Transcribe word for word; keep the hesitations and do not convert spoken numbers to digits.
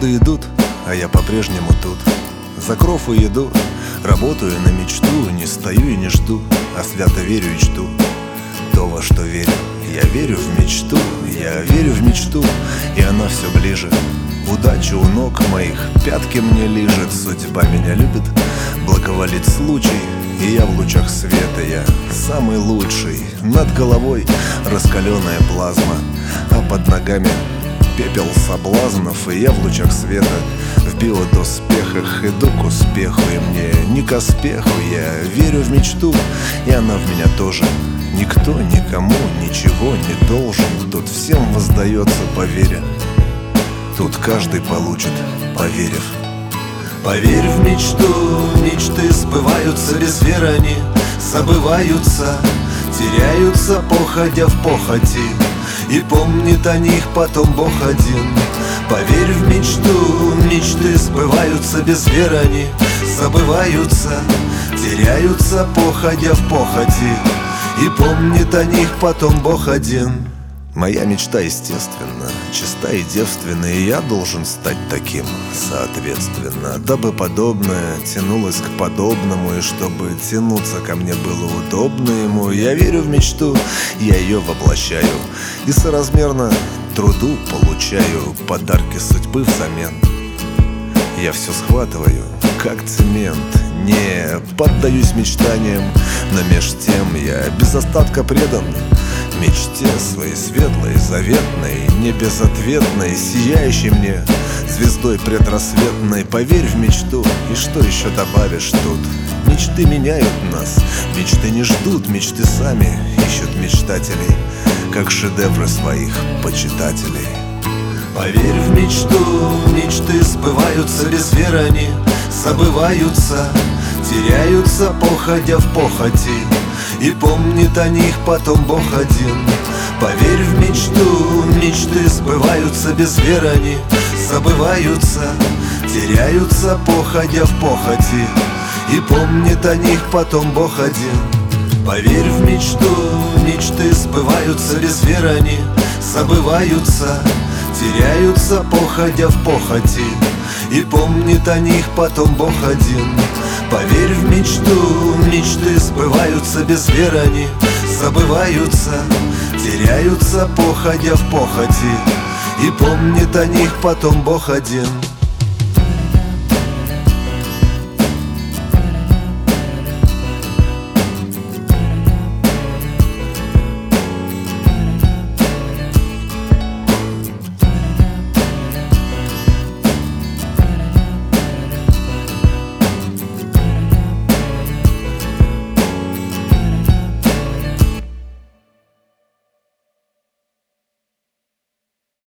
Годы идут, а я по-прежнему тут. За кров и еду, работаю на мечту. Не стою и не жду, а свято верю и чту то, во что верю. Я верю в мечту, я верю в мечту, и она все ближе. Удача у ног моих, пятки мне лижет. Судьба меня любит, благоволит случай, и я в лучах света, я самый лучший. Над головой раскаленная плазма, а под ногами пепел соблазнов. И я в лучах света, в биодоспехах иду к успеху. И мне не к успеху, я верю в мечту, и она в меня тоже. Никто никому ничего не должен. Тут всем воздается по вере, тут каждый получит, поверив. Поверь в мечту, мечты сбываются, без веры они забываются, теряются, походя в похоти, и помнит о них потом Бог один. Поверь в мечту, мечты сбываются, без веры они забываются, теряются, походя в похоти, и помнит о них потом Бог один. Моя мечта, естественно, чиста и девственна, и я должен стать таким, соответственно, дабы подобное тянулось к подобному, и чтобы тянуться ко мне было удобно ему. Я верю в мечту, я ее воплощаю, и соразмерно труду получаю подарки судьбы взамен. Я все схватываю, как цемент, не поддаюсь мечтаниям, но меж тем я без остатка предан мечте своей светлой, заветной, не безответной, сияющей мне звездой предрассветной. Поверь в мечту, и что еще добавишь тут? Мечты меняют нас, мечты не ждут, мечты сами ищут мечтателей, как шедевры своих почитателей. Поверь в мечту, мечты сбываются, без веры они забываются, теряются, походя в похоти, и помнит о них потом Бог один. Поверь в мечту, мечты сбываются, без веры они забываются, теряются, походя в похоти, и помнит о них потом Бог один. Поверь в мечту, мечты сбываются, без веры они забываются, теряются, походя в похоти, и помнит о них потом Бог один. Поверь в мечту, мечты сбываются, без веры они забываются, теряются, походя в похоти, и помнит о них потом Бог один.